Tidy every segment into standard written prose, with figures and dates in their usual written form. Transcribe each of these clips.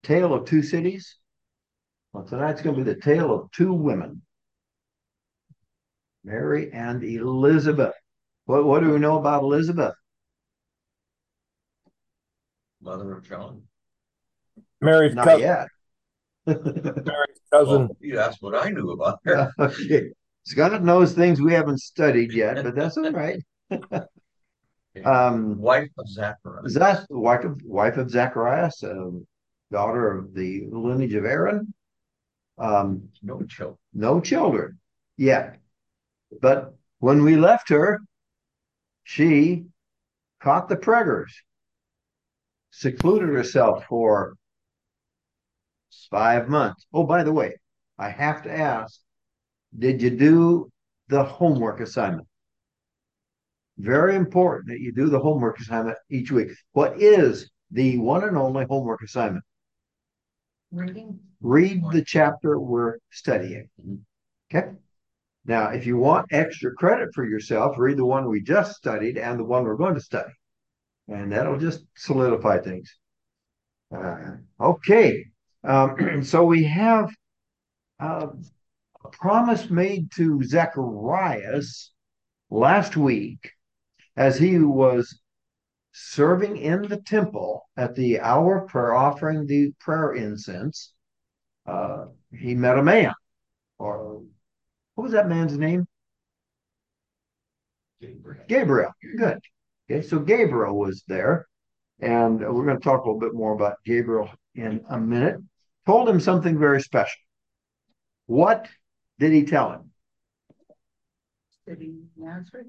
Tale of Two Cities. Well, tonight's going to be the tale of two women, Mary and Elizabeth. What do we know about Elizabeth? Mother of John. Mary's Not cousin. yet. Mary's cousin. Well, you asked what I knew about her. Okay. Scott knows things we haven't studied yet, but that's all right. Wife of Zachariah. That's the wife of Zacharias, daughter of the lineage of Aaron. No children. No children yet. But when we left her, she caught the preggers, secluded herself for 5 months. Oh, by the way, I have to ask, did you do the homework assignment? Very important that you do the homework assignment each week. What is the one and only homework assignment? Reading. Read the chapter we're studying. Okay. Now, if you want extra credit for yourself, read the one we just studied and the one we're going to study. And that'll just solidify things. Okay. So we have a promise made to Zacharias last week as he was serving in the temple at the hour of prayer, offering the prayer incense. He met a man, or what was that man's name? Gabriel. Good. Okay, so Gabriel was there, and we're going to talk a little bit more about Gabriel in a minute. Told him something very special. What did he tell him? Did he answer?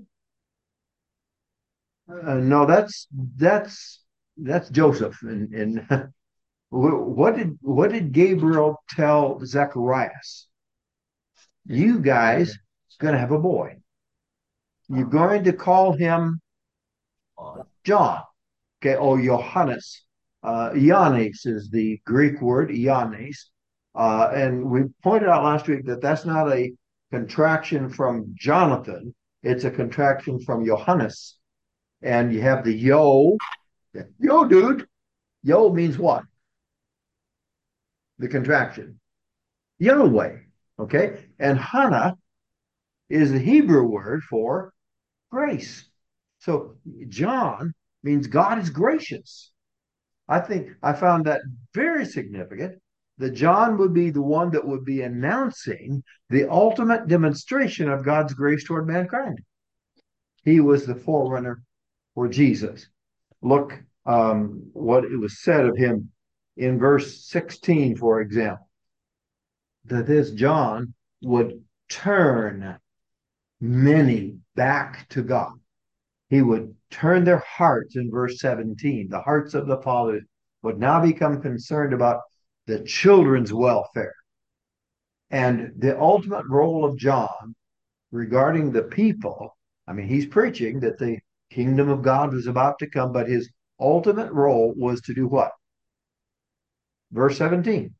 No, that's Joseph. And what did Gabriel tell Zacharias? You guys going to have a boy. You're going to call him John. Okay, or Johannes. Ioannis is the Greek word, Ioannis. And we pointed out last week that that's not a contraction from Jonathan. It's a contraction from Johannes. And you have the yo. Yo, dude. Yo means what? The contraction. Yahweh. Okay. And Hannah is the Hebrew word for grace. So John means God is gracious. I think I found that very significant that John would be the one that would be announcing the ultimate demonstration of God's grace toward mankind. He was the forerunner for Jesus. Look what it was said of him in verse 16, for example, that this John would turn many back to God. He would turn their hearts in verse 17. The hearts of the fathers would now become concerned about the children's welfare. And the ultimate role of John regarding the people, I mean, he's preaching that the kingdom of God was about to come, but his ultimate role was to do what? Verse 17.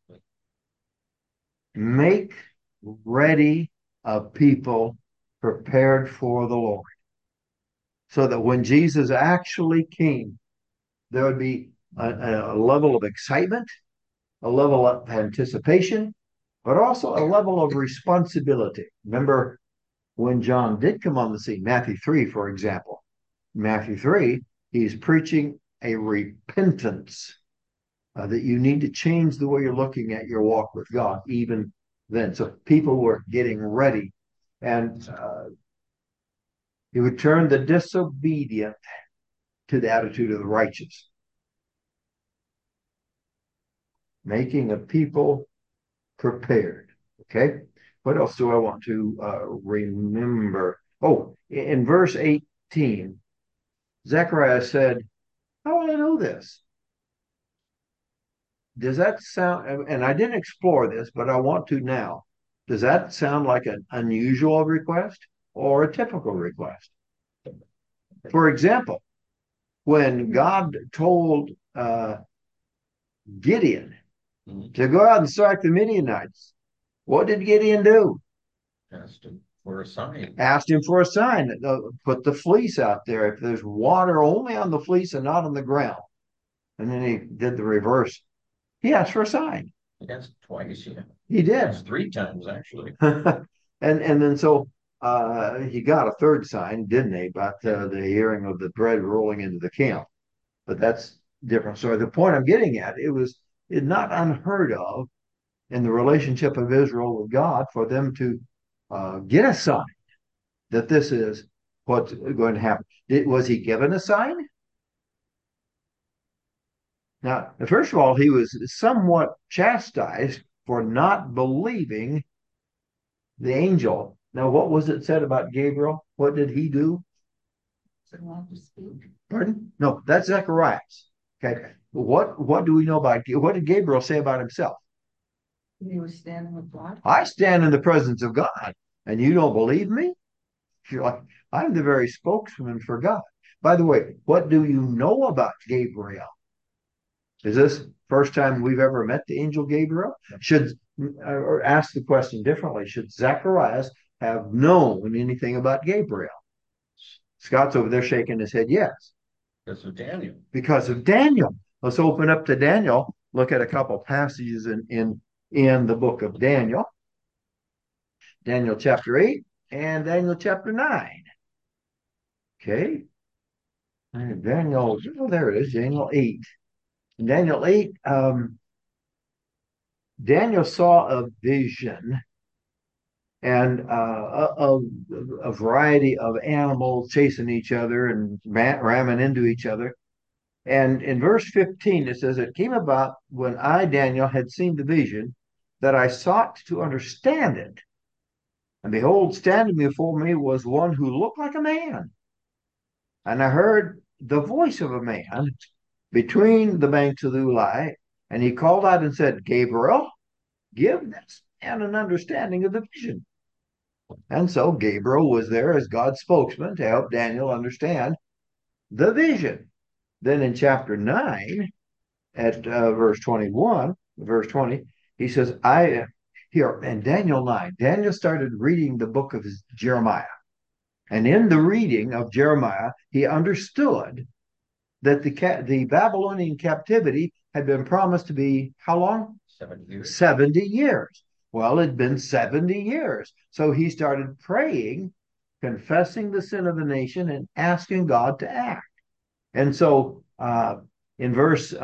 Make ready a people prepared for the Lord. So that when Jesus actually came, there would be a level of excitement, a level of anticipation, but also a level of responsibility. Remember when John did come on the scene, Matthew 3, for example. Matthew 3, he's preaching a repentance that you need to change the way you're looking at your walk with God, even then. So people were getting ready. And he would turn the disobedient to the attitude of the righteous, making a people prepared. Okay. What else do I want to remember? Oh, in verse 18, Zechariah said, how will I know this? Does that sound, and I didn't explore this, but I want to now. Does that sound like an unusual request or a typical request? For example, when God told Gideon to go out and strike the Midianites, what did Gideon do? Asked him for a sign. Asked him for a sign. Put the fleece out there. If there's water only on the fleece and not on the ground. And then he did the reverse. He asked for a sign. He asked twice, yeah. He He did. asked 3 times, actually. And then so he got a third sign, didn't he? About the hearing of the bread rolling into the camp. But that's different. So the point I'm getting at, it's not unheard of in the relationship of Israel with God for them to get a sign that this is what's going to happen. Was he given a sign? Now, first of all, he was somewhat chastised for not believing the angel. Now, what was it said about Gabriel? What did he do? Allowed to speak. Pardon? No, that's Zacharias. Okay. What do we know about what did Gabriel say about himself? He was standing with God. I stand in the presence of God, and you don't believe me? You're like, I'm the very spokesman for God. By the way, what do you know about Gabriel? Is this first time we've ever met the angel Gabriel? Should or ask the question differently? Should Zacharias have known anything about Gabriel? Scott's over there shaking his head. Yes. Because of Daniel. Because of Daniel. Let's open up to Daniel. Look at a couple passages in the book of Daniel. Daniel chapter 8 and Daniel chapter 9. Okay. And Daniel, oh, there it is, Daniel 8. In Daniel 8, Daniel saw a vision and a variety of animals chasing each other and ramming into each other. And in verse 15, it says, it came about when I, Daniel, had seen the vision that I sought to understand it. And behold, standing before me was one who looked like a man. And I heard the voice of a man between the banks of the Ulai. And he called out and said, Gabriel, give this man an understanding of the vision. And so Gabriel was there as God's spokesman to help Daniel understand the vision. Then in chapter 9, at verse 21, verse 20, he says, here, in Daniel 9, Daniel started reading the book of Jeremiah. And in the reading of Jeremiah, he understood that the Babylonian captivity had been promised to be how long? 70 years. 70 years. Well, it'd been 70 years. So he started praying, confessing the sin of the nation, and asking God to act. And so in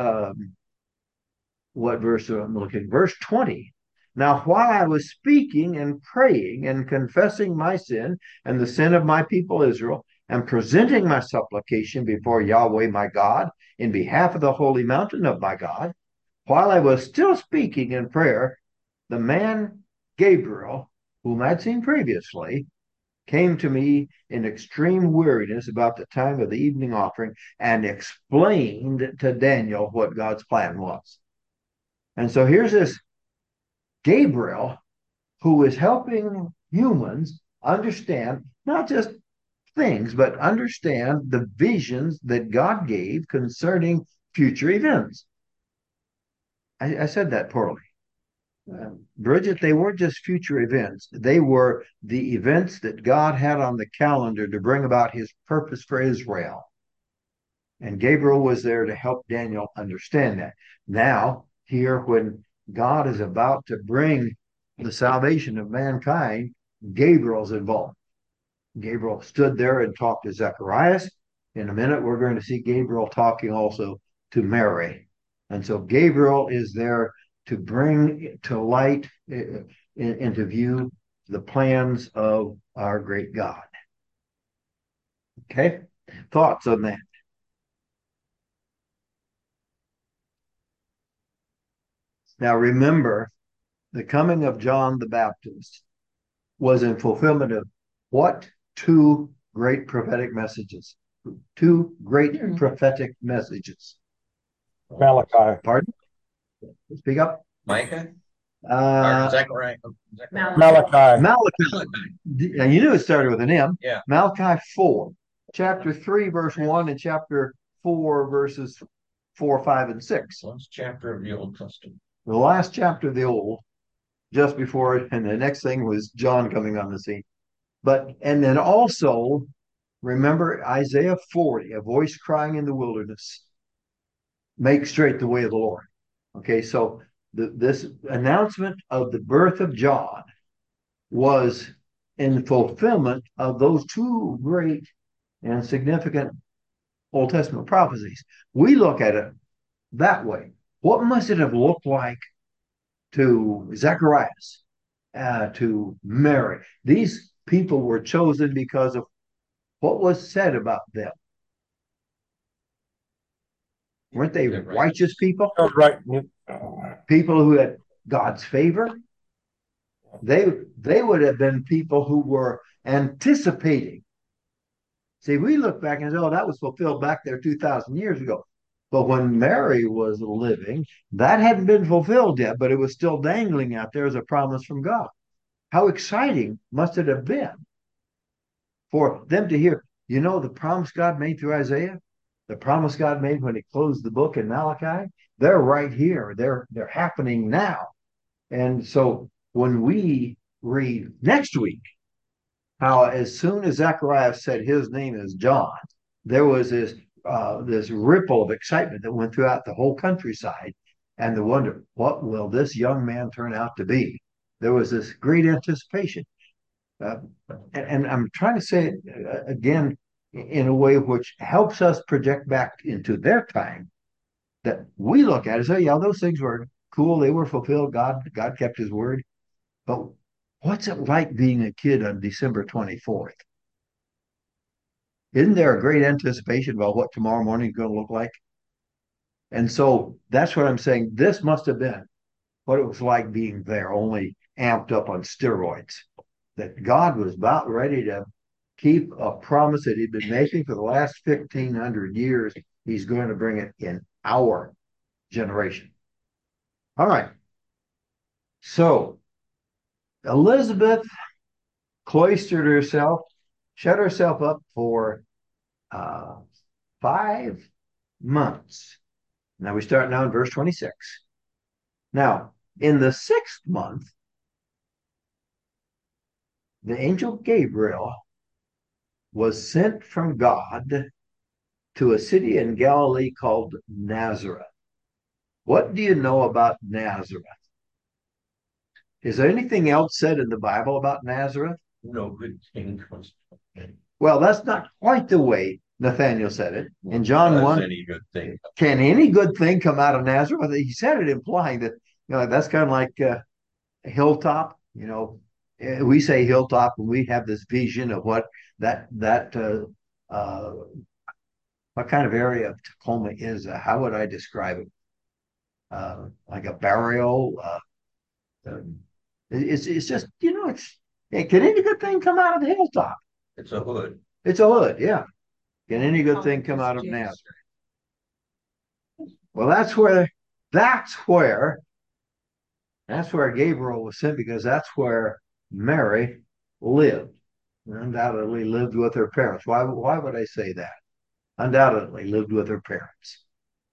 what verse I'm looking? Verse 20. Now, while I was speaking and praying and confessing my sin and the sin of my people Israel, and presenting my supplication before Yahweh my God in behalf of the holy mountain of my God, while I was still speaking in prayer, the man Gabriel, whom I'd seen previously, came to me in extreme weariness about the time of the evening offering and explained to Daniel what God's plan was. And so here's this Gabriel who is helping humans understand not just things, but understand the visions that God gave concerning future events. I said that poorly. Bridget, they weren't just future events. They were the events that God had on the calendar to bring about his purpose for Israel. And Gabriel was there to help Daniel understand that. Now, here, when God is about to bring the salvation of mankind, Gabriel's involved. Gabriel stood there and talked to Zacharias. In a minute, we're going to see Gabriel talking also to Mary. And so Gabriel is there to bring to light, into view, the plans of our great God. Okay? Thoughts on that? Now remember, the coming of John the Baptist was in fulfillment of what? Two great prophetic messages. Two great prophetic messages. Malachi. Pardon? Speak up. Micah? Zechariah. Malachi. Malachi. Now you knew it started with an M. Yeah. Malachi 4, chapter 3, verse 1, and chapter 4, verses 4, 5, and 6. Last chapter of the Old Testament. The last chapter of the Old, just before it, and the next thing was John coming on the scene. And then also, remember Isaiah 40, a voice crying in the wilderness, make straight the way of the Lord. Okay, so this announcement of the birth of John was in fulfillment of those two great and significant Old Testament prophecies. We look at it that way. What must it have looked like to Zacharias, to Mary? These people were chosen because of what was said about them. Weren't they righteous people? Right. People who had God's favor? They would have been people who were anticipating. See, we look back and say, oh, that was fulfilled back there 2,000 years ago. But when Mary was living, that hadn't been fulfilled yet, but it was still dangling out there as a promise from God. How exciting must it have been for them to hear, the promise God made through Isaiah, the promise God made when he closed the book in Malachi, they're right here. They're happening now. And so when we read next week how as soon as Zacharias said his name is John, there was this ripple of excitement that went throughout the whole countryside, and the wonder, what will this young man turn out to be? There was this great anticipation, uh, and I'm trying to say it again in a way which helps us project back into their time. That we look at it and say, yeah, those things were cool, they were fulfilled. God kept His word, but what's it like being a kid on December 24th? Isn't there a great anticipation about what tomorrow morning is going to look like? And so that's what I'm saying. This must have been what it was like being there, only amped up on steroids. That God was about ready to keep a promise that He'd been making for the last 1,500 years. He's going to bring it in our generation. All right. So Elizabeth cloistered herself, shut herself up for 5 months. Now we start now in verse 26. Now, in the 6th month, the angel Gabriel was sent from God to a city in Galilee called Nazareth. What do you know about Nazareth? Is there anything else said in the Bible about Nazareth? No good thing comes. Well, that's not quite the way Nathaniel said it. In John 1, any good thing. Can any good thing come out of Nazareth? He said it implying that, that's kind of like a hilltop. We say hilltop and we have this vision of what uh, what kind of area of Tacoma is. How would I describe it? Like a barrio. It's just, can any good thing come out of the hilltop? It's a hood. It's a hood, yeah. Can any good thing come out of Nazareth? Well, that's where Gabriel was sent, because that's where Mary lived. Undoubtedly lived with her parents. Why would I say that? Undoubtedly lived with her parents.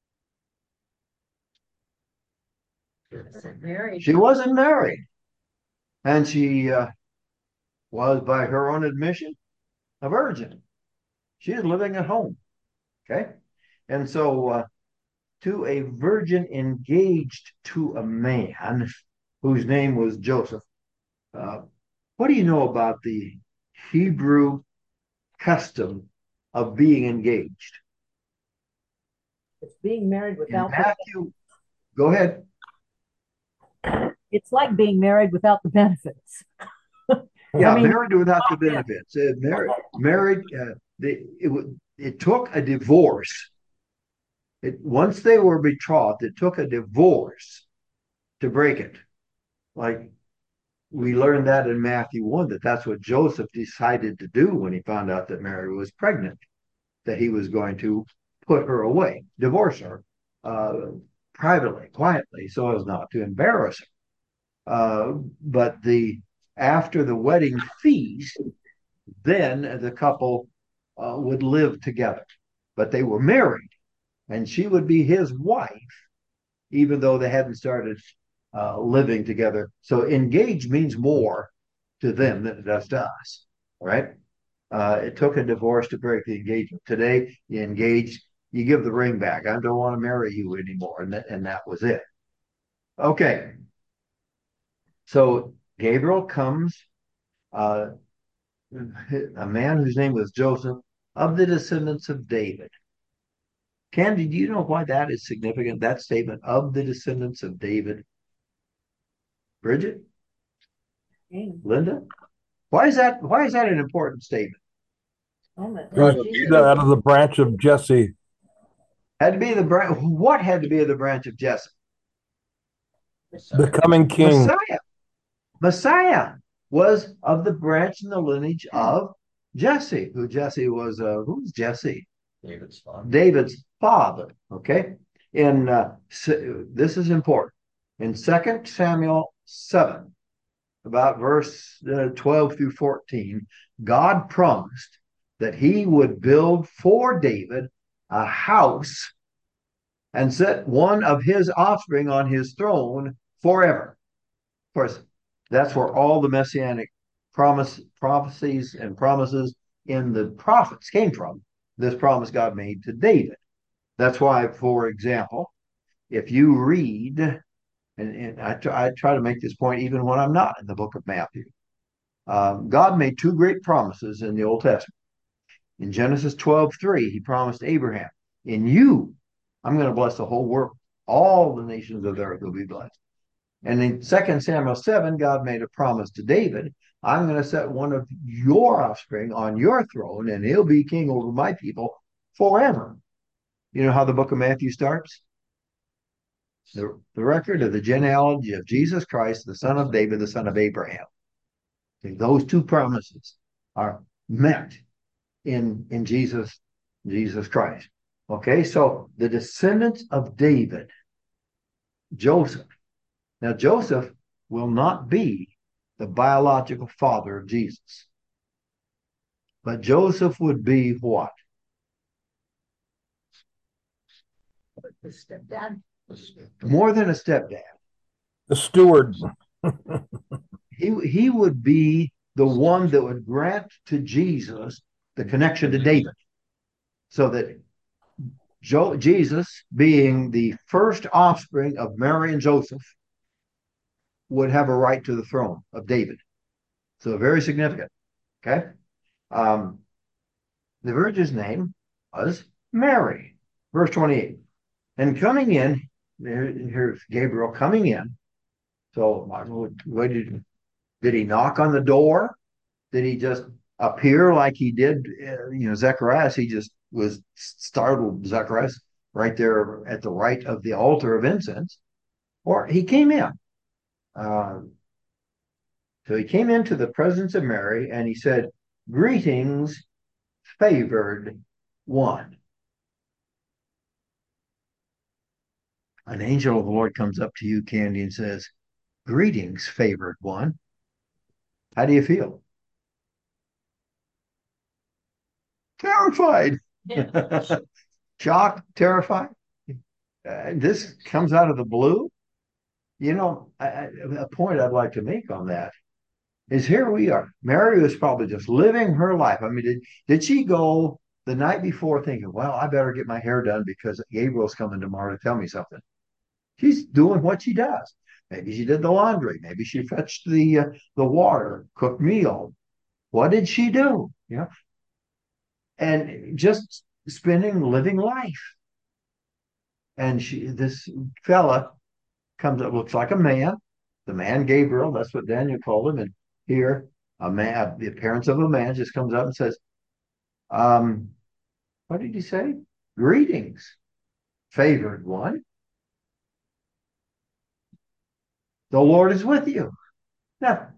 She wasn't married. And she was, by her own admission, a virgin. She is living at home. Okay. And so to a virgin engaged to a man whose name was Joseph, uh, what do you know about the Hebrew custom of being engaged? It's being married In without Matthew, go ahead. It's like being married without the benefits. Yeah, married without the benefits. Married. It took a divorce. Once they were betrothed, it took a divorce to break it. Like we learned that in Matthew 1, that's what Joseph decided to do when he found out that Mary was pregnant, that he was going to put her away, divorce her privately, quietly, so as not to embarrass her. But after the wedding feast, then the couple would live together. But they were married, and she would be his wife, even though they hadn't started living together. So engaged means more to them than it does to us. All right. It took a divorce to break the engagement. Today, you engage, you give the ring back. I don't want to marry you anymore, and that was it. Okay. So Gabriel comes, a man whose name was Joseph, of the descendants of David. Candy, do you know why that is significant? That statement, of the descendants of David. Bridget? Linda? Why is that an important statement? Out of the branch of Jesse. Had to be the branch. What had to be the branch of Jesse? The coming king. Messiah was of the branch and the lineage of Jesse. Who's Jesse? David's father. Okay. This is important. In 2 Samuel 7, about verse 12 through 14, God promised that he would build for David a house and set one of his offspring on his throne forever. Of course, that's where all the messianic prophecies and promises in the prophets came from. This promise God made to David. That's why, for example, if you read, and I try to make this point even when I'm not in the book of Matthew, God made two great promises in the Old Testament. In Genesis 12:3, he promised Abraham, in you, I'm going to bless the whole world. All the nations of the earth will be blessed. And in 2 Samuel 7, God made a promise to David, I'm going to set one of your offspring on your throne, and he'll be king over my people forever. You know how the book of Matthew starts? The record of the genealogy of Jesus Christ, the son of David, the son of Abraham. Okay, those two promises are met in Jesus Christ. Okay, so the descendants of David, Joseph. Now, Joseph will not be the biological father of Jesus, but Joseph would be what? The stepdad. More than a stepdad. The steward. He would be the one that would grant to Jesus the connection to David, so that Jesus, being the first offspring of Mary and Joseph, would have a right to the throne of David. So very significant. Okay. The Virgin's name was Mary. Verse 28. And coming in, here's Gabriel coming in. So did he knock on the door? Did he just appear like he did, Zacharias? He just was startled, Zacharias, right there at the right of the altar of incense. Or he came in. So he came into the presence of Mary and he said, greetings, favored one. An angel of the Lord comes up to you, Candy, and says, greetings, favored one. How do you feel? Terrified. Shocked, terrified. This comes out of the blue. A point I'd like to make on that is here we are. Mary was probably just living her life. I mean, did she go the night before thinking, well, I better get my hair done because Gabriel's coming tomorrow to tell me something? She's doing what she does. Maybe she did the laundry. Maybe she fetched the water, cooked meal. What did she do? And just living life. And this fella comes up, looks like a man, the man Gabriel. That's what Daniel called him. And here, a man, the appearance of a man, just comes up and says, what did he say? Greetings, favored one. The Lord is with you. Now,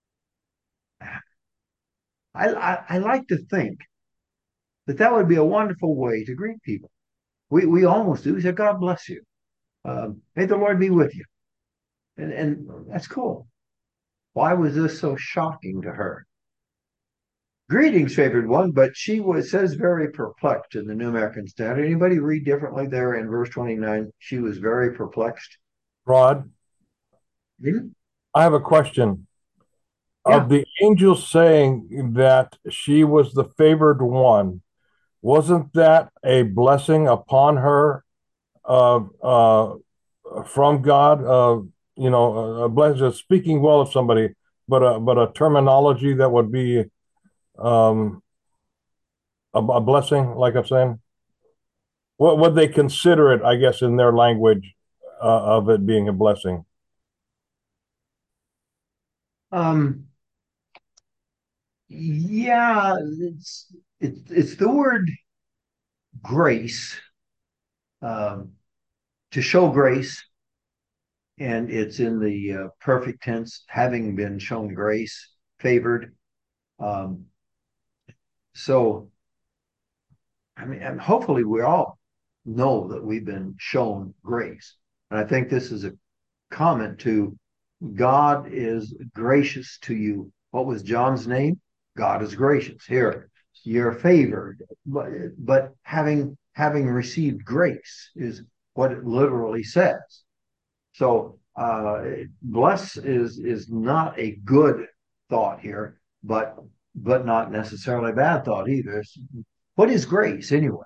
I like to think that would be a wonderful way to greet people. We almost do. We say, God bless you. May the Lord be with you. And that's cool. Why was this so shocking to her? Greetings, favored one, but says very perplexed in the New American Standard. Anybody read differently there in verse 29? She was very perplexed. Rod, I have a question. Yeah. Of the angel saying that she was the favored one, wasn't that a blessing upon her of from God, a blessing, speaking well of somebody, but a terminology that would be um, a blessing, like I'm saying? What would they consider it, I guess, in their language of it being a blessing? Um, yeah, it's the word grace, um, to show grace, and it's in the perfect tense, having been shown grace, favored. Um, so, I mean, and hopefully we all know that we've been shown grace. And I think this is a comment to God is gracious to you. What was John's name? God is gracious. Here, you're favored, but having received grace is what it literally says. So bless is not a good thought here, but not necessarily a bad thought either. What is grace anyway?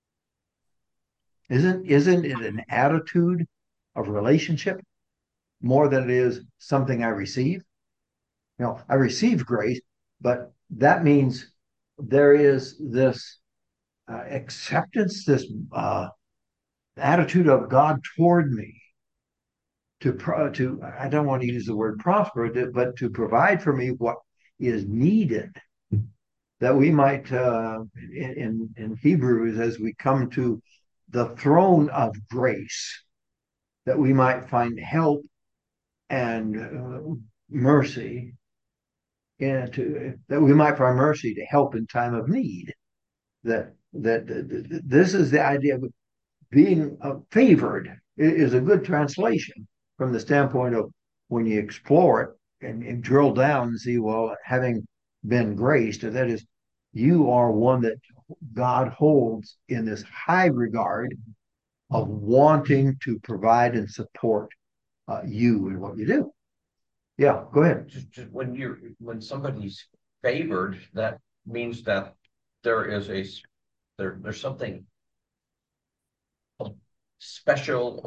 Isn't it an attitude of relationship more than it is something I receive? I receive grace, but that means there is this acceptance, this attitude of God toward me to I don't want to use the word prosper, but to provide for me what is needed, that we might in Hebrews, as we come to the throne of grace, that we might find help and mercy, and that we might find mercy to help in time of need. That this is the idea of being favored is a good translation from the standpoint of when you explore it and drill down and see, well, having been graced, that is, you are one that God holds in this high regard of wanting to provide and support you in what you do. Yeah, go ahead. Just when somebody's favored, that means that there is there's something special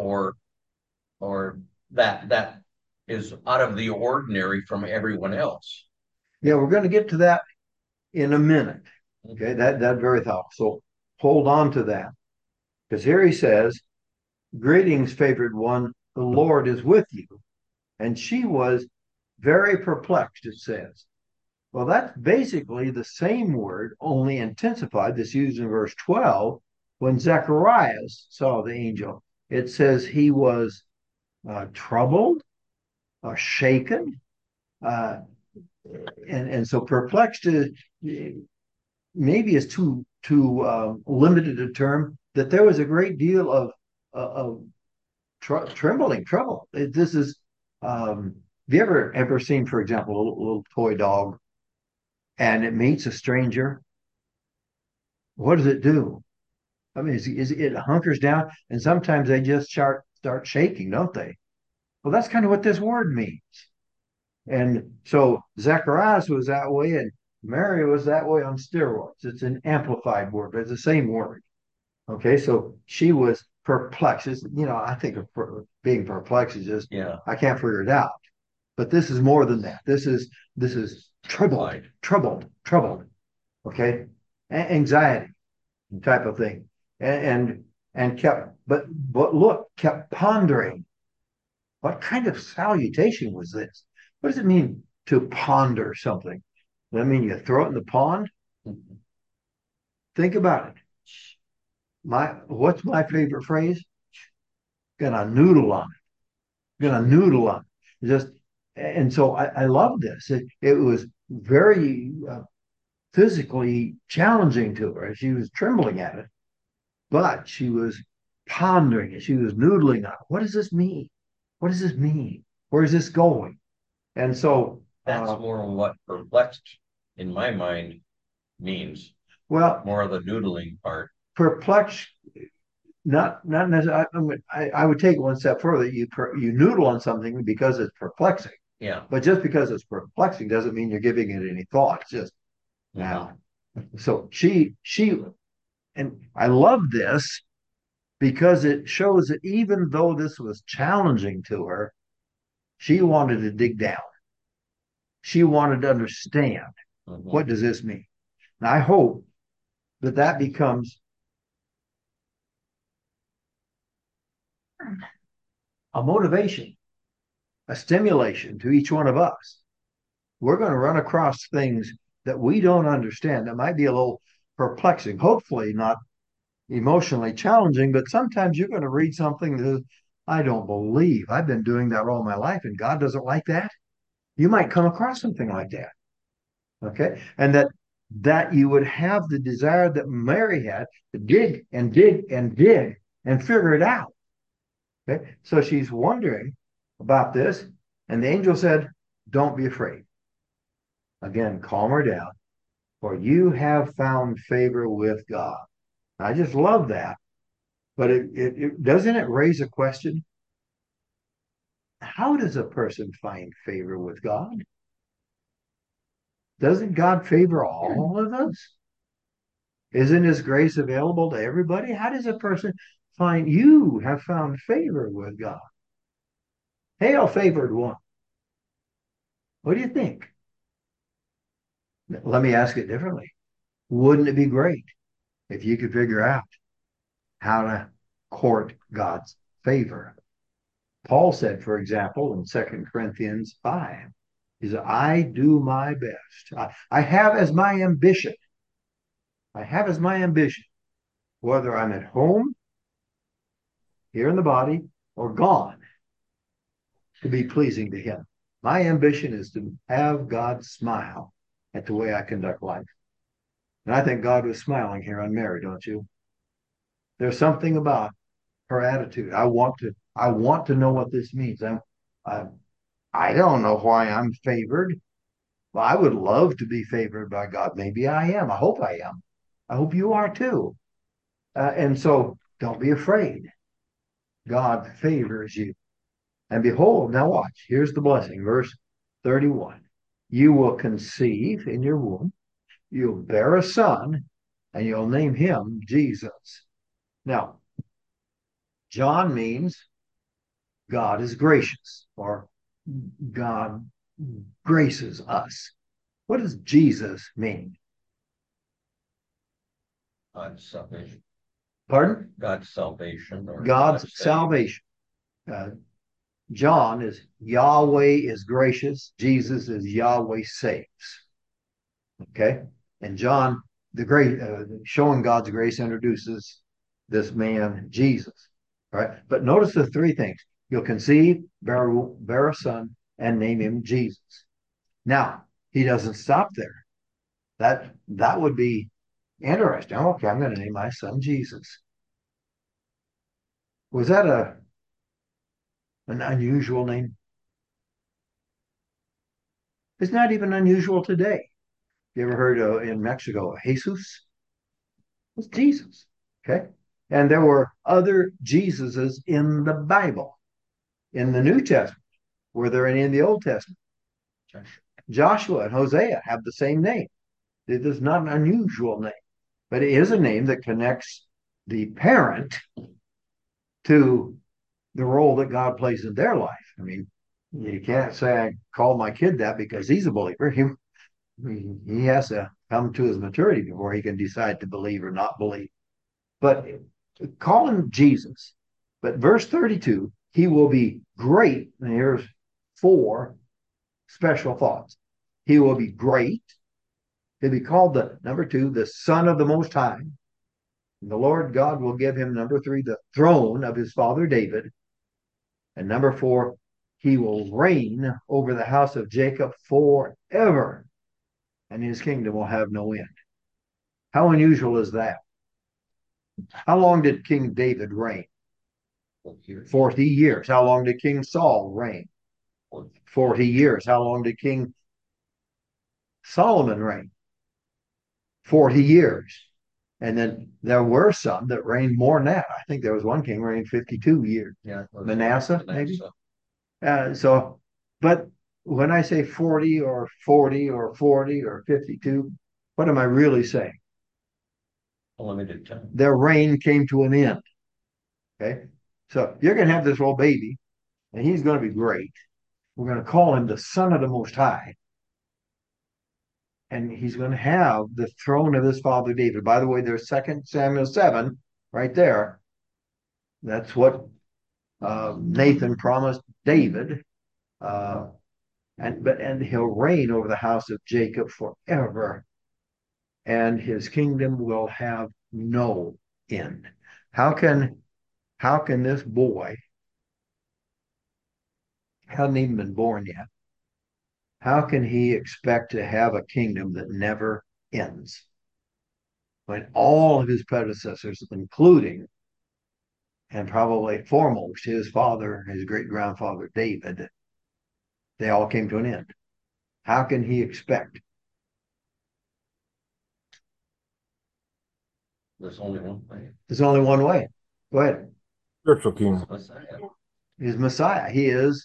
or that is out of the ordinary from everyone else. Yeah, we're going to get to that in a minute. Okay, that very thought. So hold on to that, because here he says, "Greetings, favored one. The Lord is with you." And she was very perplexed. It says, well, that's basically the same word, only intensified. That's used in verse 12 when Zacharias saw the angel. It says he was troubled, shaken, uh, and so perplexed is maybe is too limited a term. That there was a great deal of trembling, trouble. This is have you ever seen, for example, a little toy dog, and it meets a stranger? What does it do? I mean, it hunkers down, and sometimes they just start shaking, don't they? Well, that's kind of what this word means. And so Zacharias was that way, and Mary was that way on steroids. It's an amplified word, but it's the same word. Okay, so she was perplexed. I think of being perplexed is just, Yeah. I can't figure it out. But this is more than that. This is troubled. Okay, anxiety type of thing, and kept pondering. What kind of salutation was this? What does it mean to ponder something? Does that mean you throw it in the pond? Think about it. What's my favorite phrase? Gonna noodle on it. Gonna noodle on it. And so I love this. It was very physically challenging to her. She was trembling at it, but she was pondering it. She was noodling on it. What does this mean? What does this mean? Where is this going? And so that's more what perplexed in my mind means. Well, more of the noodling part. Perplexed, not necessarily. I would take it one step further. You noodle on something because it's perplexing. Yeah. But just because it's perplexing doesn't mean you're giving it any thought. It's just now. So she and I love this because it shows that even though this was challenging to her, she wanted to dig down. She wanted to understand, what does this mean? And I hope that that becomes a motivation, a stimulation to each one of us. We're going to run across things that we don't understand that might be a little perplexing, hopefully not emotionally challenging, but sometimes you're going to read something that I don't believe. I've been doing that all my life and God doesn't like that. You might come across something like that. Okay. And that you would have the desire that Mary had to dig and dig and dig and figure it out. Okay. So she's wondering about this, and the angel said, don't be afraid. Again, calm her down, for you have found favor with God. I just love that. But it doesn't it raise a question? How does a person find favor with God? Doesn't God favor all of us? Isn't his grace available to everybody? How does a person find you have found favor with God? Hail, favored one. What do you think? Let me ask it differently. Wouldn't it be great if you could figure out how to court God's favor? Paul said, for example, in 2 Corinthians 5, he said, I do my best. I have as my ambition. I have as my ambition, whether I'm at home, here in the body, or gone, to be pleasing to him. My ambition is to have God smile at the way I conduct life. And I think God was smiling here on Mary, don't you? There's something about her attitude. I want to know what this means. I don't know why I'm favored. Well, I would love to be favored by God. Maybe I am. I hope I am. I hope you are too. And so don't be afraid. God favors you. And behold, now watch, here's the blessing, verse 31. You will conceive in your womb, you'll bear a son, and you'll name him Jesus. Now, John means God is gracious, or God graces us. What does Jesus mean? God's salvation. Pardon? God's salvation. Or God's salvation. John is Yahweh is gracious. Jesus is Yahweh saves. Okay, and John, the great, showing God's grace, introduces this man Jesus. All right, but notice the three things: you'll conceive, bear a son, and name him Jesus. Now he doesn't stop there. That would be interesting. Okay, I'm going to name my son Jesus. Was that an unusual name? It's not even unusual today. You ever heard in Mexico, Jesus? It's Jesus. Okay. And there were other Jesuses in the Bible. In the New Testament, were there any in the Old Testament? Joshua and Hosea have the same name. It is not an unusual name, but it is a name that connects the parent to the role that God plays in their life. I mean, you can't say I call my kid that because he's a believer. He has to come to his maturity before he can decide to believe or not believe. But call him Jesus. But verse 32, he will be great. And here's 4 special thoughts. He will be great. He'll be called number 2, the Son of the Most High. And the Lord God will give him, number 3, the throne of his father David. And number 4, he will reign over the house of Jacob forever, and his kingdom will have no end. How unusual is that? How long did King David reign? 40 years. How long did King Saul reign? 40 years. How long did King Solomon reign? 40 years. And then there were some that reigned more than that. I think there was one king reigned 52 years. Yeah, Manasseh, maybe. But when I say 40 or 40 or 40 or 52, what am I really saying? A limited time. Their reign came to an end. Okay. So you're going to have this little baby, and he's going to be great. We're going to call him the Son of the Most High. And he's going to have the throne of his father David. By the way, there's 2 Samuel 7 right there. That's what Nathan promised David. And he'll reign over the house of Jacob forever, and his kingdom will have no end. How can this boy, hasn't even been born yet, how can he expect to have a kingdom that never ends when all of his predecessors, including and probably foremost his father, his great grandfather David, they all came to an end? How can he expect? There's only one way. There's only one way. Go ahead. Spiritual king. Messiah. He's Messiah. He is.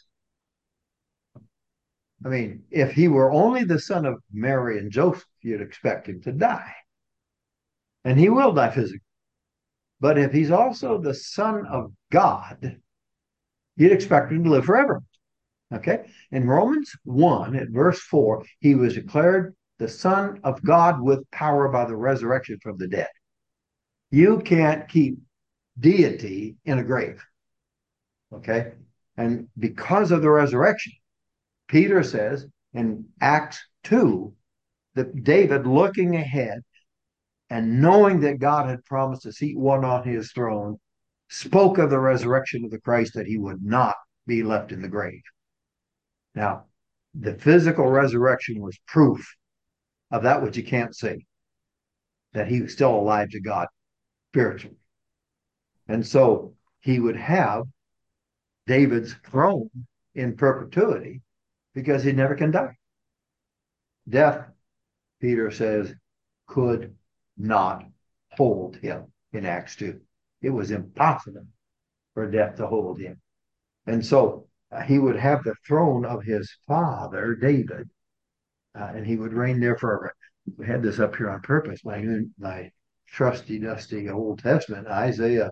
I mean, if he were only the son of Mary and Joseph, you'd expect him to die. And he will die physically. But if he's also the son of God, you'd expect him to live forever. Okay? In Romans 1, at verse 4, he was declared the Son of God with power by the resurrection from the dead. You can't keep deity in a grave. Okay? And because of the resurrection, Peter says in Acts 2 that David, looking ahead and knowing that God had promised to seat one on his throne, spoke of the resurrection of the Christ, that he would not be left in the grave. Now, the physical resurrection was proof of that which you can't see, that he was still alive to God spiritually. And so he would have David's throne in perpetuity because he never can die. Death, Peter says, could not hold him in Acts 2. It was impossible for death to hold him. And so he would have the throne of his father, David, and he would reign there forever. We had this up here on purpose. My trusty, dusty Old Testament, Isaiah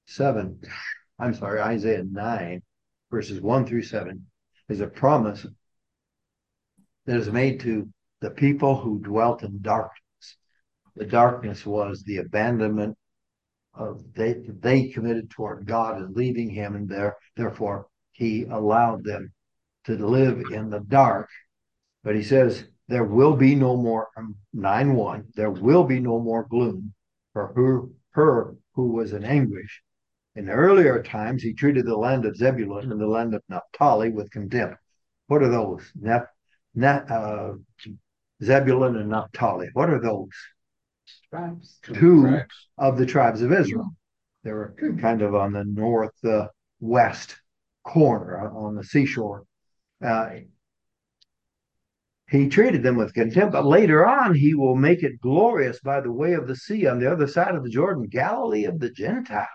9, verses 1 through 7, is a promise that is made to the people who dwelt in darkness. The darkness was the abandonment of they committed toward God and leaving him, and therefore he allowed them to live in the dark. But he says there will be no more, 9:1, there will be no more gloom for her who was in anguish. In earlier times, he treated the land of Zebulun and the land of Naphtali with contempt. What are those? Zebulun and Naphtali. What are those? Tribes. Two of the tribes of Israel. They were kind of on the northwest corner on the seashore. He treated them with contempt, but later on he will make it glorious by the way of the sea on the other side of the Jordan, Galilee of the Gentiles.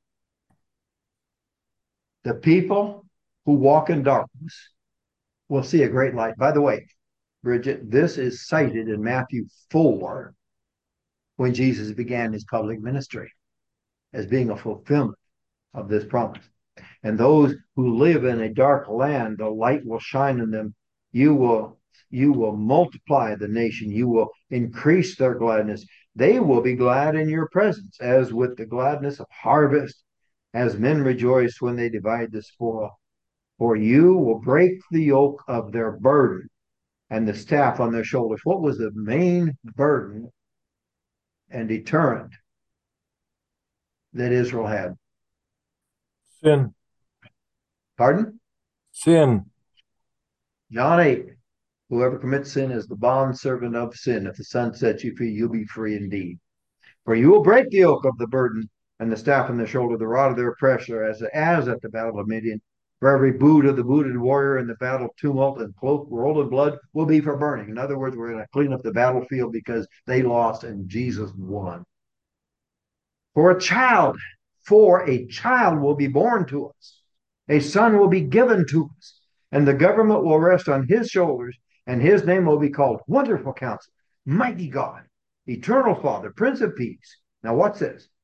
The people who walk in darkness will see a great light. By the way, Bridget, this is cited in Matthew 4 when Jesus began his public ministry as being a fulfillment of this promise. And those who live in a dark land, the light will shine in them. You will multiply the nation. You will increase their gladness. They will be glad in your presence, as with the gladness of harvest, as men rejoice when they divide the spoil. For you will break the yoke of their burden and the staff on their shoulders. What was the main burden and deterrent that Israel had? Sin. Pardon? Sin. John 8. Whoever commits sin is the bondservant of sin. If the Son sets you free, you'll be free indeed. For you will break the yoke of the burden and the staff on their shoulder, the rod of their oppressor, as at the battle of Midian. For every boot of the booted warrior in the battle tumult and cloak rolled in blood will be for burning. In other words, we're going to clean up the battlefield because they lost and Jesus won. For a child will be born to us. A son will be given to us, and the government will rest on his shoulders, and his name will be called Wonderful Counselor, Mighty God, Eternal Father, Prince of Peace. Now, what's this?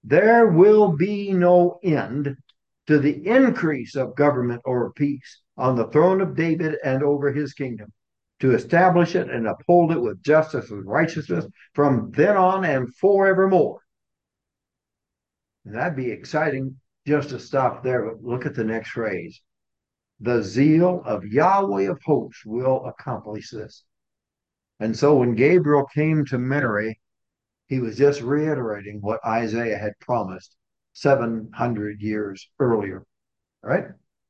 there will be no end to the increase of government or peace on the throne of David and over his kingdom, to establish it and uphold it with justice and righteousness from then on and forevermore. And that'd be exciting just to stop there, but look at the next phrase. The zeal of Yahweh of hosts will accomplish this. And so when Gabriel came to Mary, he was just reiterating what Isaiah had promised 700 years earlier. All right?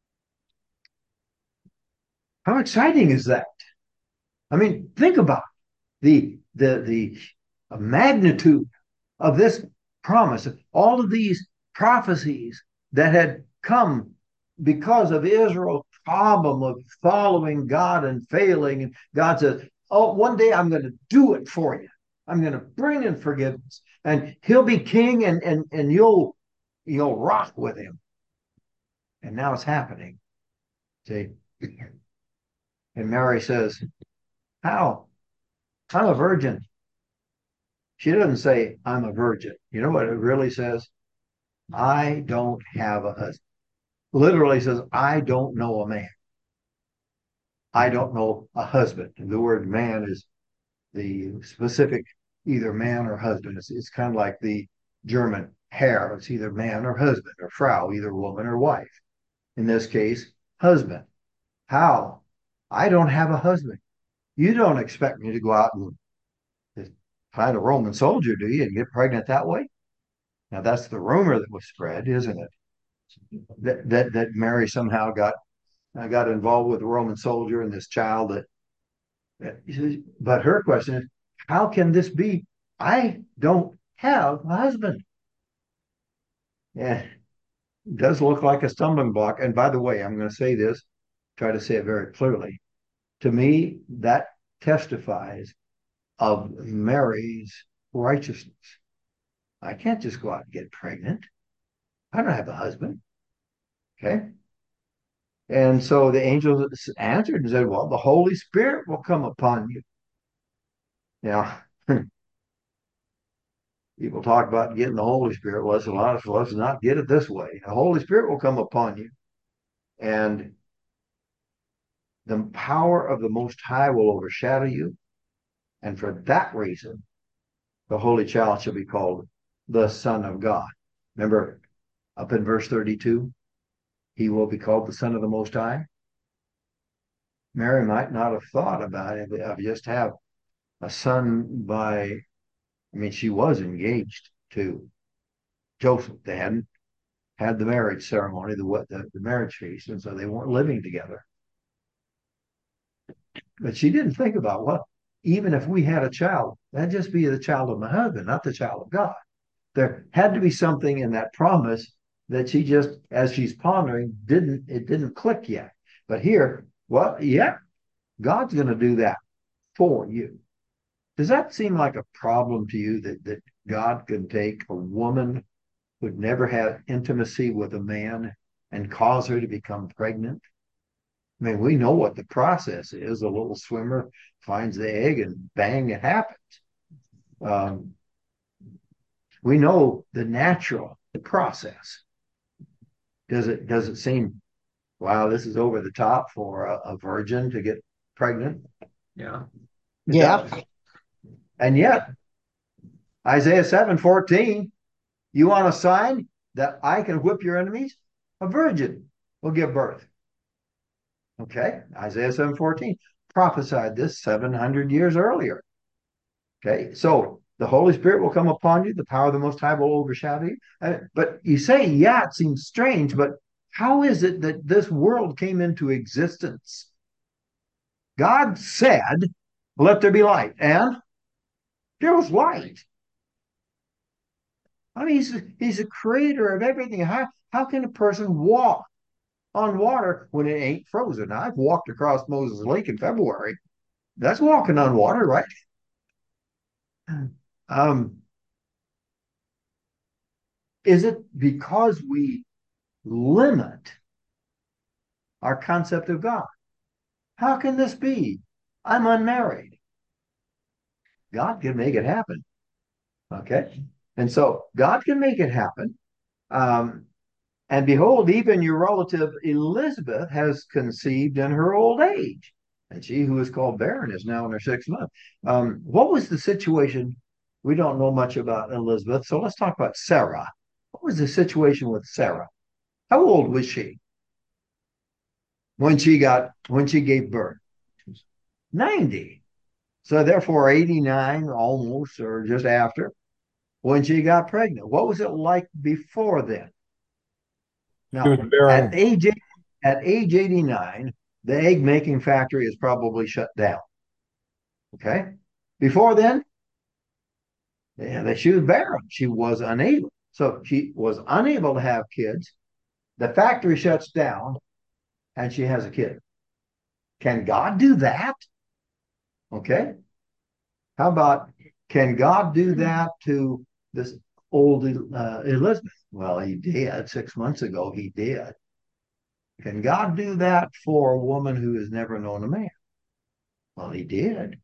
How exciting is that? I mean, think about the magnitude of this promise, all of these prophecies that had come because of Israel's problem of following God and failing. And God says, oh, one day I'm going to do it for you. I'm going to bring in forgiveness, and he'll be king, and you'll rock with him. And now it's happening. See? And Mary says, how? I'm a virgin. She doesn't say, I'm a virgin. You know what it really says? I don't have a husband. Literally says, I don't know a man. I don't know a husband. And the word man is the specific, either man or husband. It's kind of like the German Herr. It's either man or husband, or Frau, either woman or wife. In this case, husband. How? I don't have a husband. You don't expect me to go out and find a Roman soldier, do you, and get pregnant that way? Now that's the rumor that was spread, isn't it? That Mary somehow got involved with a Roman soldier and this child. But her question is, how can this be? I don't have a husband. Yeah, it does look like a stumbling block. And by the way, I'm going to say this, try to say it very clearly. To me, that testifies of Mary's righteousness. I can't just go out and get pregnant. I don't have a husband. Okay. And so the angel answered and said, well, the Holy Spirit will come upon you. Now, people talk about getting the Holy Spirit. Well, let's not get it this way. The Holy Spirit will come upon you, and the power of the Most High will overshadow you. And for that reason, the Holy Child shall be called the Son of God. Remember up in verse 32, he will be called the Son of the Most High. Mary might not have thought about it, of just have a son by, I mean, she was engaged to Joseph. They hadn't had the marriage ceremony, the marriage feast, and so they weren't living together. But she didn't think about, well, even if we had a child, that'd just be the child of my husband, not the child of God. There had to be something in that promise that she just, as she's pondering, it didn't click yet. But here, well, yeah, God's going to do that for you. Does that seem like a problem to you, that God can take a woman who'd never had intimacy with a man and cause her to become pregnant? I mean, we know what the process is. A little swimmer finds the egg and bang, it happens. We know the natural process. Does it seem, wow, this is over the top for a virgin to get pregnant? Yeah. Yeah. And yet, Isaiah 7:14, you want a sign that I can whip your enemies? A virgin will give birth. Okay, Isaiah 7:14 prophesied this 700 years earlier. Okay, so the Holy Spirit will come upon you, the power of the Most High will overshadow you. But you say, yeah, it seems strange, but how is it that this world came into existence? God said, let there be light, and there was light. I mean, he's the creator of everything. How can a person walk on water when it ain't frozen? Now, I've walked across Moses Lake in February. That's walking on water, right? Is it because we limit our concept of God? How can this be? I'm unmarried. God can make it happen. Okay. And so God can make it happen. And behold, even your relative Elizabeth has conceived in her old age. And she who is called barren is now in her 6th month. What was the situation? We don't know much about Elizabeth. So let's talk about Sarah. What was the situation with Sarah? How old was she when she gave birth? 90. So therefore 89 almost, or just after, when she got pregnant. What was it like before then? She was Now, barren. at age 89, the egg making factory is probably shut down. Okay. Before then, yeah, she was barren. She was unable. So she was unable to have kids. The factory shuts down and she has a kid. Can God do that? Okay. How about, can God do that to this old Elizabeth? Well, he did 6 months ago. He did. Can God do that for a woman who has never known a man? Well, he did.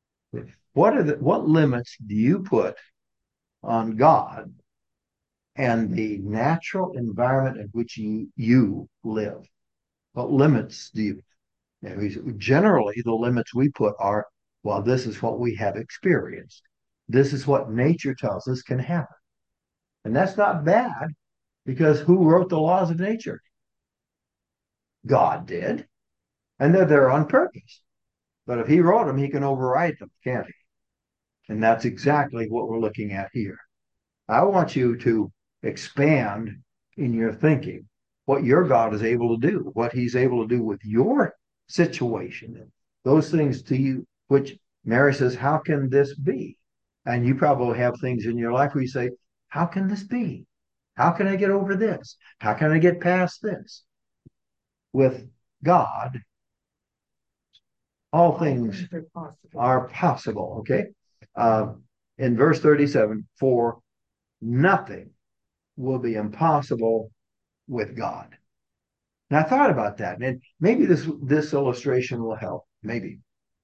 What limits do you put on God and the natural environment in which you live? What limits do generally the limits we put are, well, this is what we have experienced. This is what nature tells us can happen. And that's not bad because who wrote the laws of nature? God did. And they're there on purpose. But if he wrote them, he can overwrite them, can't he? And that's exactly what we're looking at here. I want you to expand in your thinking what your God is able to do, what he's able to do with your situation, and those things to you, which Mary says, how can this be? And you probably have things in your life where you say, how can this be? How can I get over this? How can I get past this? With God, all things are possible. Okay. In verse 37, for nothing will be impossible with God. And I thought about that, and maybe this illustration will help. Maybe.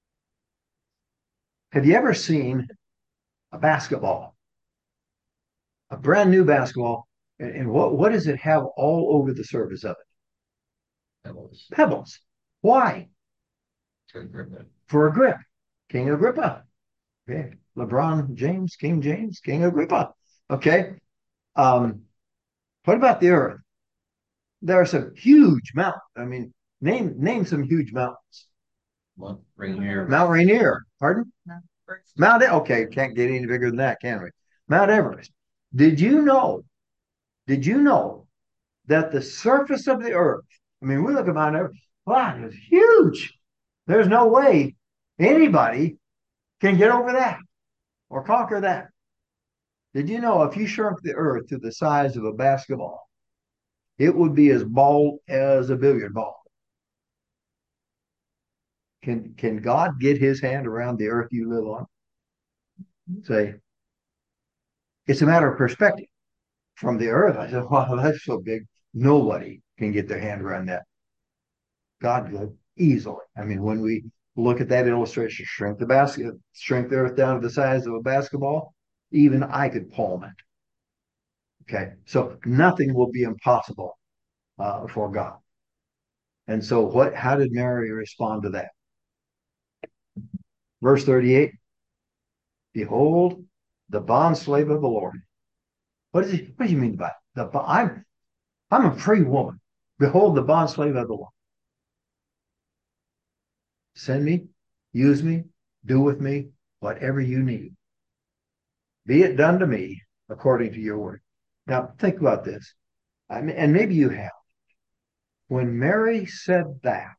Have you ever seen a basketball, a brand new basketball, and what does it have all over the surface of it? Pebbles. Pebbles. Why? For a grip. King Agrippa. Okay. LeBron James, King James, King Agrippa. Okay. What about the earth? There are some huge mountains. I mean, name some huge mountains. Mount Rainier. Mount Rainier. Pardon? Okay, can't get any bigger than that, can we? Mount Everest. Did you know? Did you know that the surface of the earth? I mean, we look at Mount Everest. Wow, it's huge. There's no way anybody can get over that or conquer that. Did you know if you shrunk the earth to the size of a basketball, it would be as bald as a billiard ball? Can God get his hand around the earth you live on? Say, it's a matter of perspective. From the earth, I said, wow, that's so big. Nobody can get their hand around that. God could easily. I mean, when we look at that illustration, shrink the earth down to the size of a basketball, even I could palm it. Okay, so nothing will be impossible for God. And so how did Mary respond to that? Verse 38, behold, the bondslave of the Lord. What do you mean by it? I'm a free woman. Behold, the bondslave of the Lord. Send me, use me, do with me whatever you need. Be it done to me according to your word. Now, think about this. I mean, and maybe you have. When Mary said that,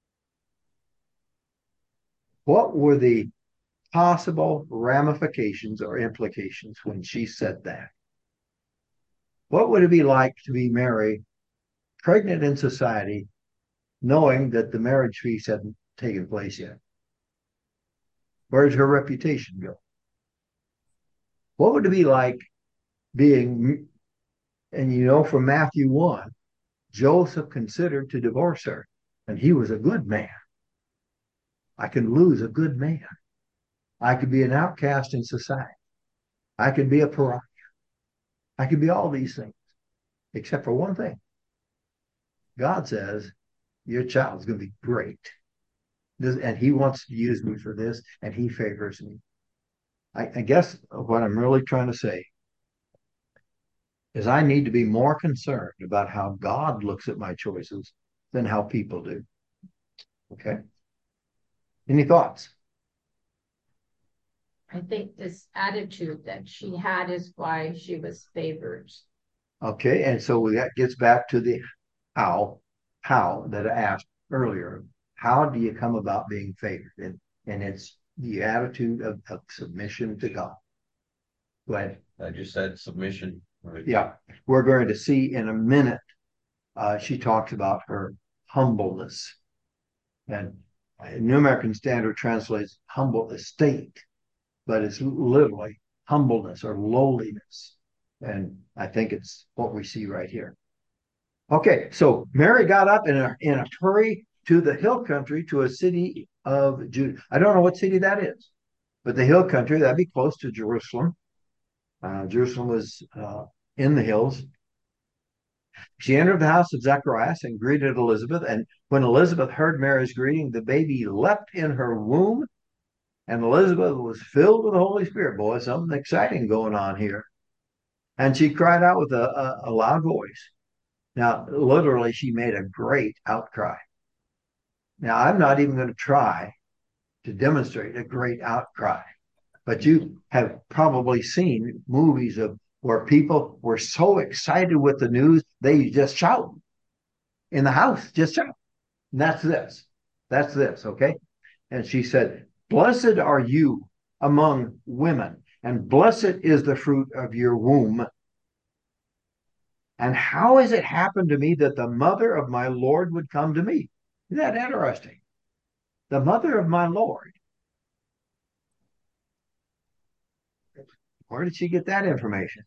what were the possible ramifications or implications when she said that? What would it be like to be Mary, pregnant in society, knowing that the marriage feast hadn't taken place yet? Where did her reputation go? What would it be like being, and you know from Matthew 1, Joseph considered to divorce her, and he was a good man. I could lose a good man. I could be an outcast in society. I could be a pariah. I could be all these things, except for one thing. God says, your child is going to be great. And he wants to use me for this, and he favors me. I guess what I'm really trying to say is I need to be more concerned about how God looks at my choices than how people do. Okay. Any thoughts? I think this attitude that she had is why she was favored. Okay. And so that gets back to the how that I asked earlier. How do you come about being favored? And it's the attitude of submission to God. Go ahead. I just said submission. Right? Yeah. We're going to see in a minute. She talks about her humbleness. And New American Standard translates humble estate, but it's literally humbleness or lowliness. And I think it's what we see right here. Okay, so Mary got up in a hurry to the hill country to a city of Judah. I don't know what city that is, but the hill country, that'd be close to Jerusalem. Jerusalem was in the hills. She entered the house of Zacharias and greeted Elizabeth. And when Elizabeth heard Mary's greeting, the baby leapt in her womb, and Elizabeth was filled with the Holy Spirit. Boy, something exciting going on here. And she cried out with a loud voice. Now, literally, she made a great outcry. Now, I'm not even going to try to demonstrate a great outcry, but you have probably seen movies of where people were so excited with the news, they just shout in the house, just shout. And that's this. That's this, okay? And she said, blessed are you among women, and blessed is the fruit of your womb. And how has it happened to me that the mother of my Lord would come to me? Isn't that interesting? The mother of my Lord. Where did she get that information?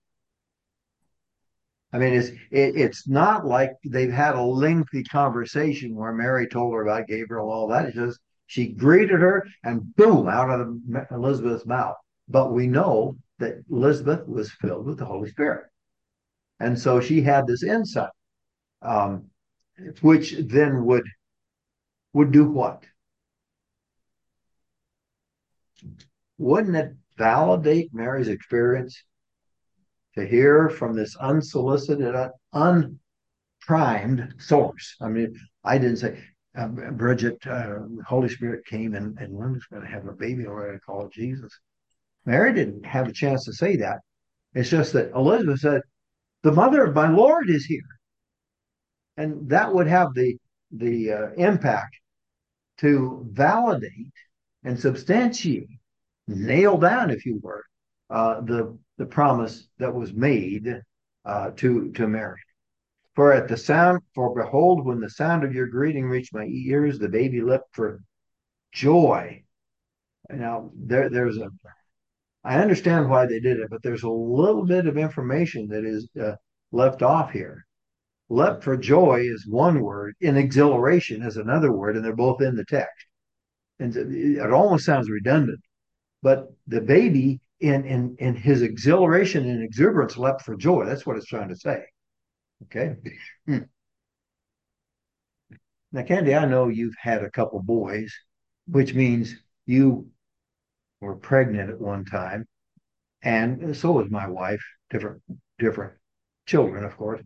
I mean, it's not like they've had a lengthy conversation where Mary told her about Gabriel, all that. It's just she greeted her and boom, out of Elizabeth's mouth. But we know that Elizabeth was filled with the Holy Spirit. And so she had this insight, which then would do what? Wouldn't it validate Mary's experience to hear from this unsolicited, unprimed source? I mean, I didn't say, Bridget, Holy Spirit came and Linda's going to have a baby, or I call it Jesus. Mary didn't have a chance to say that. It's just that Elizabeth said, the mother of my Lord is here. And that would have the impact to validate and substantiate, nail down, if you were, the promise that was made to Mary. For behold, when the sound of your greeting reached my ears, the baby leapt for joy. Now I understand why they did it, but there's a little bit of information that is left off here. Leapt for joy is one word, and exhilaration is another word, and they're both in the text. And it almost sounds redundant, but the baby in his exhilaration and exuberance leapt for joy. That's what it's trying to say. Okay. Now, Candy, I know you've had a couple boys, which means you were pregnant at one time, and so was my wife. Different children, of course.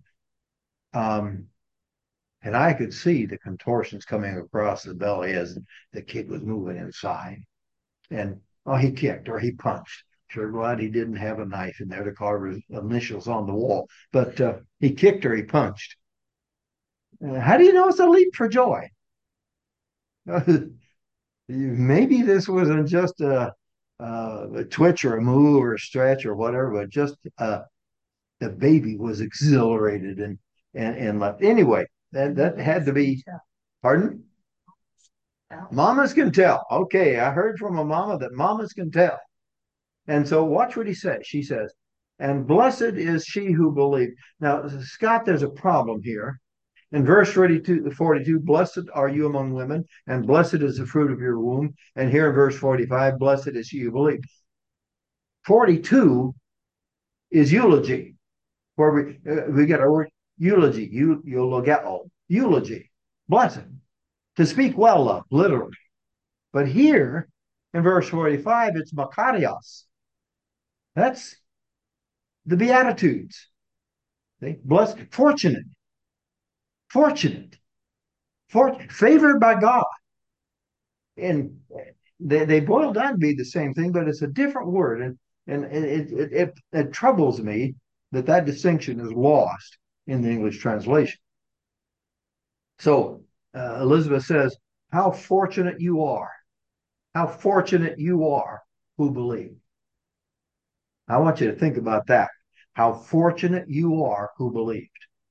And I could see the contortions coming across the belly as the kid was moving inside. And he kicked or he punched. Sure glad he didn't have a knife in there to carve his initials on the wall. But he kicked or he punched. How do you know it's a leap for joy? Maybe this wasn't just a twitch or a move or a stretch or whatever, but just the baby was exhilarated and left. Anyway, that had to be. Pardon? Mamas can tell. Okay, I heard from a mama that mamas can tell. And so watch what he says. She says, and blessed is she who believed. Now, Scott, there's a problem here. In verse 42, blessed are you among women, and blessed is the fruit of your womb. And here in verse 45, blessed is she who believed. 42 is eulogy. where we get our word eulogy, eulogeo, eulogy, blessing, to speak well of, literally. But here in verse 45, it's makarios. That's the Beatitudes. Blessed, fortunate, favored by God. And they boil down to be the same thing, but it's a different word. And it troubles me that distinction is lost in the English translation. So Elizabeth says, how fortunate you are. How fortunate you are who believe. I want you to think about that. How fortunate you are who believed.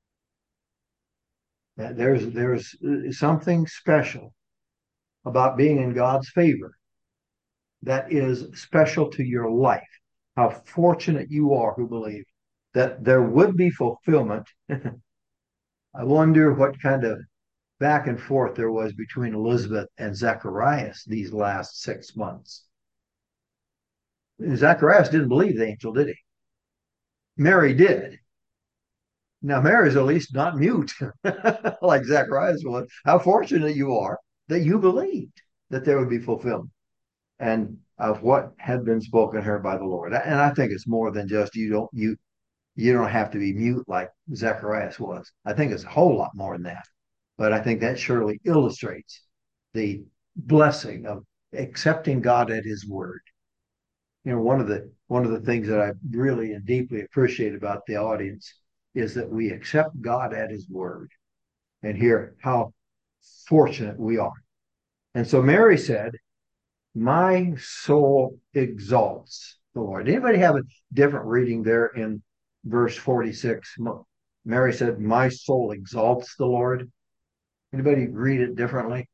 There's something special about being in God's favor that is special to your life. How fortunate you are who believe that there would be fulfillment. I wonder what kind of back and forth there was between Elizabeth and Zacharias these last 6 months. Zacharias didn't believe the angel, did he? Mary did. Now, Mary's at least not mute like Zacharias was. How fortunate you are that you believed that there would be fulfillment and of what had been spoken to her by the Lord. And I think it's more than just you don't have to be mute like Zacharias was. I think it's a whole lot more than that. But I think that surely illustrates the blessing of accepting God at his word. You know, one of the things that I really and deeply appreciate about the audience is that we accept God at his word and hear how fortunate we are. And so Mary said, my soul exalts the Lord. Anybody have a different reading there in verse 46? Mary said, my soul exalts the Lord. Anybody read it differently?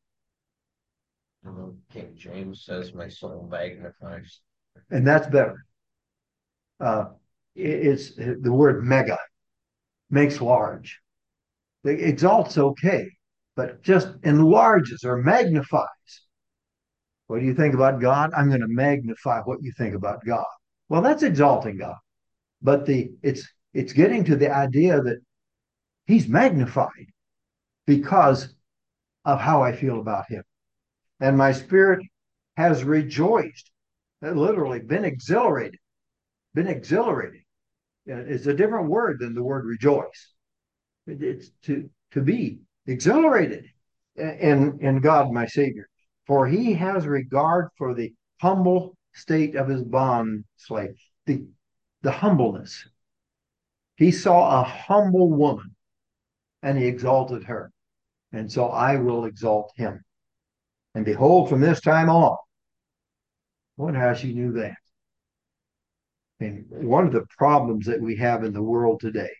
King James says, my soul magnifies. And that's better. It's the word mega, makes large. The exalt's okay, but just enlarges or magnifies. What do you think about God? I'm going to magnify what you think about God. Well, that's exalting God. But it's getting to the idea that he's magnified because of how I feel about him. And my spirit has rejoiced, literally been exhilarated. It's a different word than the word rejoice. It's to be exhilarated in God, my Savior. For he has regard for the humble state of his bond slave, the humbleness. He saw a humble woman and he exalted her. And so I will exalt him. And behold, from this time on, I wonder how she knew that. And one of the problems that we have in the world today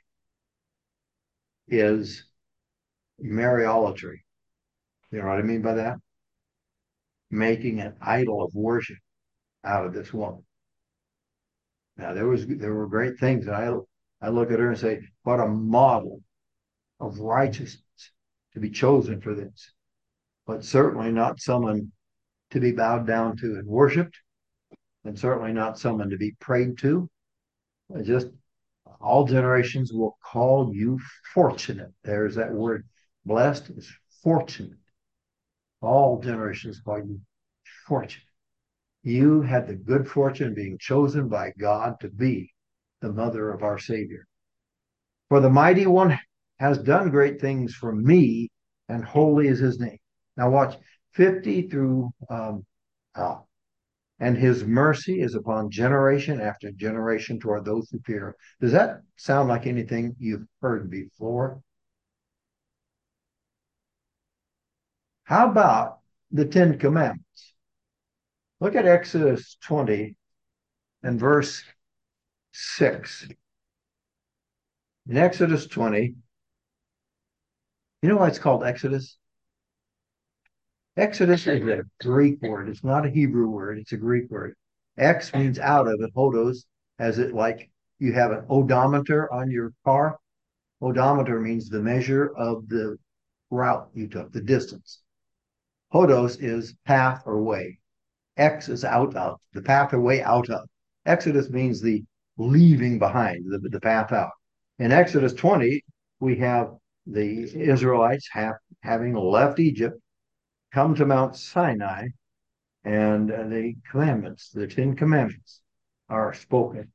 is Mariolatry. You know what I mean by that? Making an idol of worship out of this woman. Now there were great things, and I look at her and say, what a model of righteousness to be chosen for this. But certainly not someone to be bowed down to and worshipped, and certainly not someone to be prayed to. Just all generations will call you fortunate. There's that word. Blessed is fortunate. All generations call you fortunate. You had the good fortune of being chosen by God to be the mother of our Savior. For the mighty one has done great things for me, and holy is his name. Now watch 50 through and his mercy is upon generation after generation toward those who fear him. Does that sound like anything you've heard before? How about the Ten Commandments? Look at Exodus 20 and verse 6. In Exodus 20, you know why it's called Exodus? Exodus is a Greek word. It's not a Hebrew word. It's a Greek word. X means out of it. Hodos, as it like you have an odometer on your car. Odometer means the measure of the route you took, the distance. Hodos is path or way. X is out of, the path or way out of. Exodus means the leaving behind, the path out. In Exodus 20, we have the Israelites having left Egypt, come to Mount Sinai, and the commandments, the 10 Commandments, are spoken.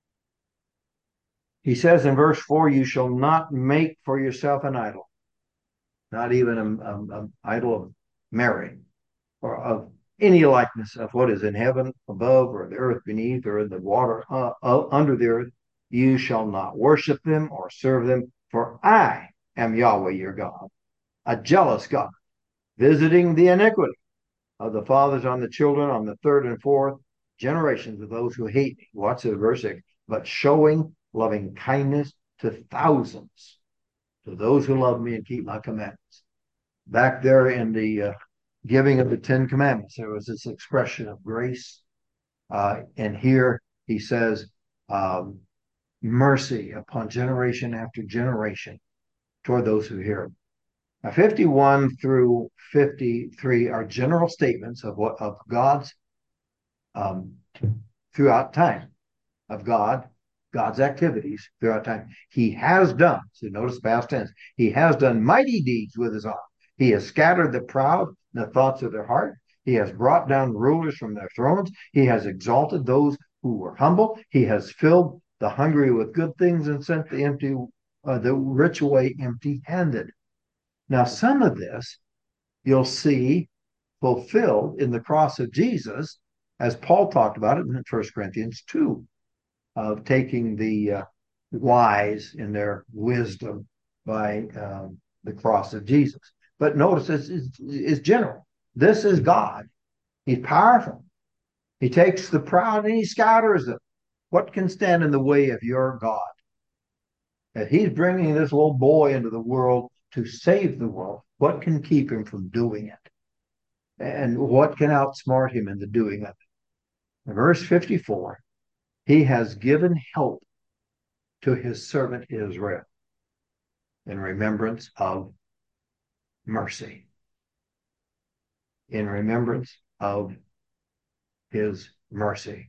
He says in verse 4, you shall not make for yourself an idol, not even an idol of Mary, or of any likeness of what is in heaven above, or the earth beneath, or in the water under the earth. You shall not worship them or serve them, for I am Yahweh your God, a jealous God, visiting the iniquity of the fathers on the children, on the third and fourth generations of those who hate me. Watch the verse 6. But showing loving kindness to thousands, to those who love me and keep my commandments. Back there in the giving of the 10 Commandments, there was this expression of grace. And here he says, mercy upon generation after generation toward those who hear it. Now, 51 through 53 are general statements of God's throughout time, of God's activities throughout time. He has done, so notice past tense, he has done mighty deeds with his arm. He has scattered the proud in the thoughts of their heart. He has brought down rulers from their thrones. He has exalted those who were humble. He has filled the hungry with good things and sent the rich away empty-handed. Now, some of this you'll see fulfilled in the cross of Jesus, as Paul talked about it in 1 Corinthians 2, of taking the wise in their wisdom by the cross of Jesus. But notice this is general. This is God. He's powerful. He takes the proud and he scatters them. What can stand in the way of your God? If he's bringing this little boy into the world to save the world, what can keep him from doing it? And what can outsmart him in the doing of it? In verse 54, he has given help to his servant Israel in remembrance of mercy, in remembrance of his mercy.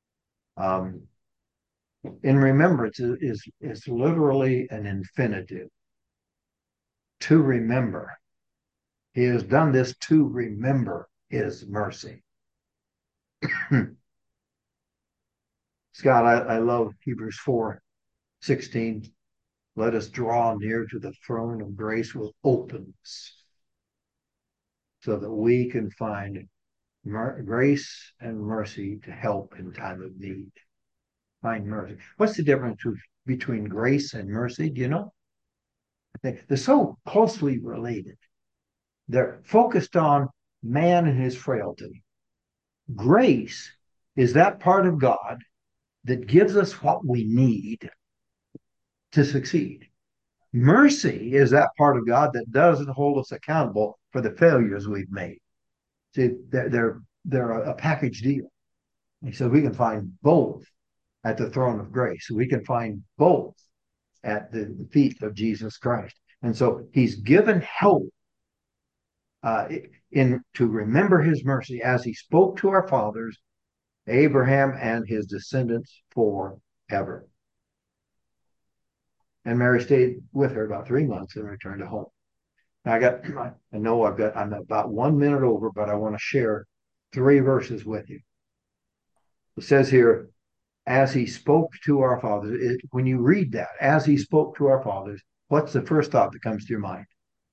In remembrance is literally an infinitive. To remember. He has done this to remember his mercy. Scott, I love Hebrews 4:16. Let us draw near to the throne of grace with openness so that we can find grace and mercy to help in time of need. Find mercy. What's the difference between grace and mercy? Do you know? They're so closely related. They're focused on man and his frailty. Grace is that part of God that gives us what we need to succeed. Mercy is that part of God that doesn't hold us accountable for the failures we've made. See, they're a package deal. And so we can find both at the throne of grace. We can find both at the feet of Jesus Christ. And so he's given help to remember his mercy as he spoke to our fathers, Abraham and his descendants forever. And Mary stayed with her about 3 months and returned to home. Now I'm about 1 minute over, but I want to share 3 verses with you. It says here, as he spoke to our fathers, when you read that, as he spoke to our fathers, what's the first thought that comes to your mind?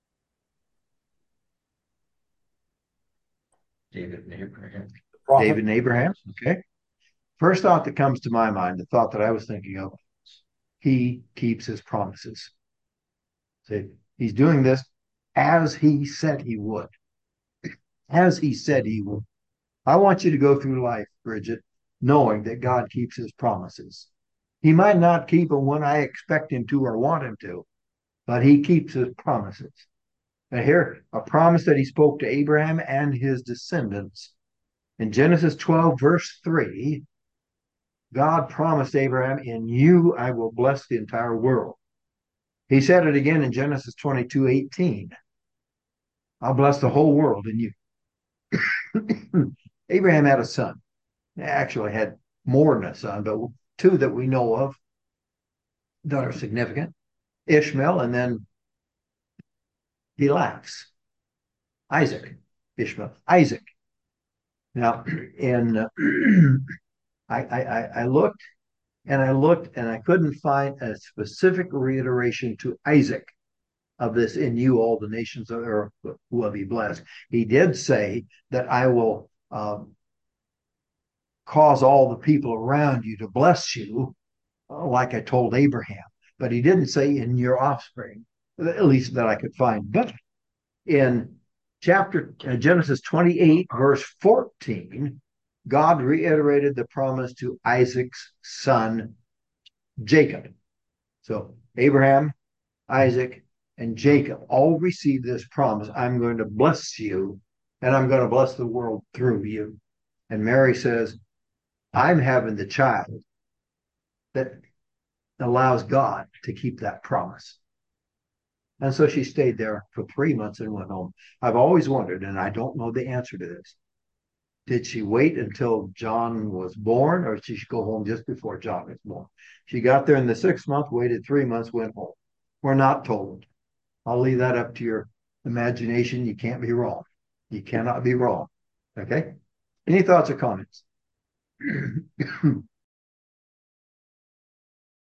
David and Abraham. David and Abraham, okay. First thought that comes to my mind, the thought that I was thinking of, he keeps his promises. See, he's doing this as he said he would. As he said he would. I want you to go through life, Bridget, knowing that God keeps his promises. He might not keep them when I expect him to or want him to, but he keeps his promises. And here, a promise that he spoke to Abraham and his descendants. In Genesis 12, verse 3, God promised Abraham, in you I will bless the entire world. He said it again in Genesis 22:18. I'll bless the whole world in you. Abraham had a son. He actually had more than a son, but 2 that we know of. that are significant. Ishmael, and then he lacks Isaac. Ishmael, Isaac. Now, in I looked and I looked and I couldn't find a specific reiteration to Isaac of this. In you all the nations of earth will be blessed. He did say that I will cause all the people around you to bless you, like I told Abraham. But he didn't say in your offspring, at least that I could find. But in Genesis 28, verse 14, God reiterated the promise to Isaac's son, Jacob. So Abraham, Isaac, and Jacob all received this promise. I'm going to bless you, and I'm going to bless the world through you. And Mary says, I'm having the child that allows God to keep that promise. And so she stayed there for 3 months and went home. I've always wondered, and I don't know the answer to this. Did she wait until John was born, or did she go home just before John was born? She got there in the 6th month, waited 3 months, went home. We're not told. I'll leave that up to your imagination. You can't be wrong. You cannot be wrong. Okay? Any thoughts or comments?